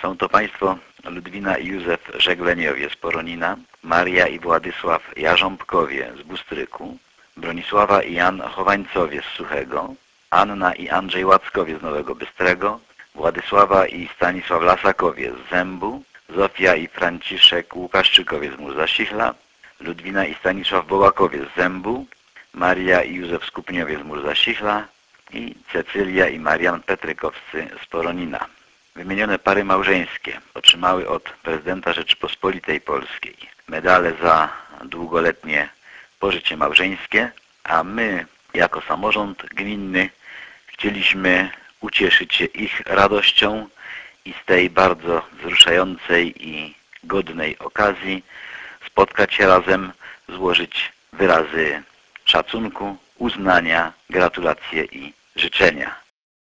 Są to państwo Ludwina i Józef Żegleniowie z Poronina, Maria i Władysław Jarząbkowie z Bustryku, Bronisława i Jan Chowańcowie z Suchego, Anna i Andrzej Łackowie z Nowego Bystrego, Władysława i Stanisław Lasakowie z Zębu, Zofia i Franciszek Łukaszczykowie z Murza-Sichla, Ludwina i Stanisław Bołakowie z Zębu, Maria i Józef Skupniowie z Murza-Sichla i Cecylia i Marian Petrykowscy z Poronina. Wymienione pary małżeńskie otrzymały od prezydenta Rzeczypospolitej Polskiej medale za długoletnie pożycie małżeńskie, a my jako samorząd gminny chcieliśmy ucieszyć się ich radością i z tej bardzo wzruszającej i godnej okazji spotkać się razem, złożyć wyrazy szacunku, uznania, gratulacje i życzenia.